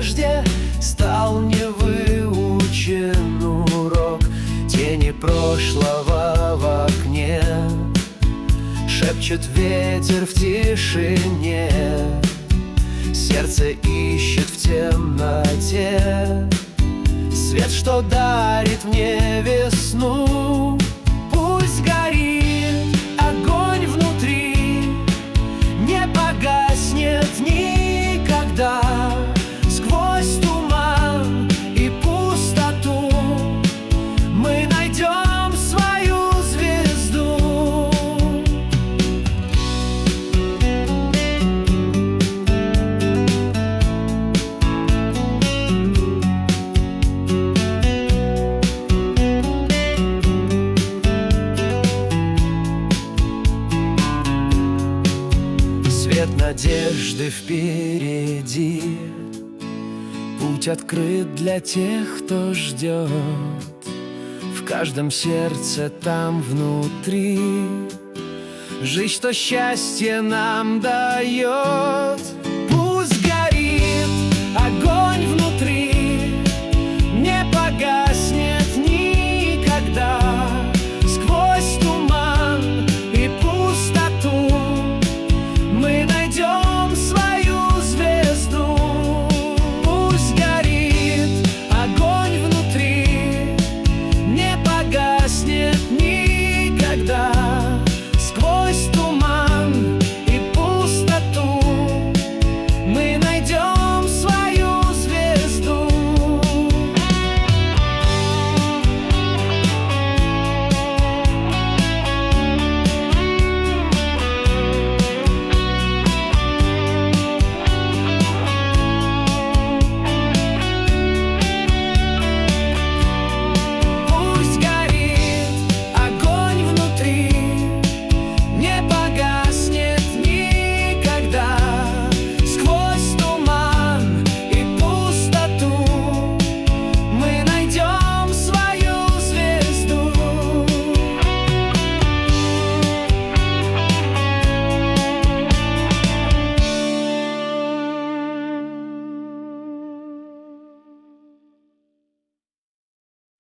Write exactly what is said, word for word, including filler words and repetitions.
надежде стал невыучен урок. Тени прошлого в окне шепчет ветер в тишине. Сердце ищет в темноте свет, что дарит мне весну. Пусть горит огонь внутри, не погаснет никогда. Сквозь туман и пустоту мы найдем свою звезду. Свет надежды впереди, путь открыт для тех, кто ждет. В каждом сердце там внутри жизнь, что счастье нам дает.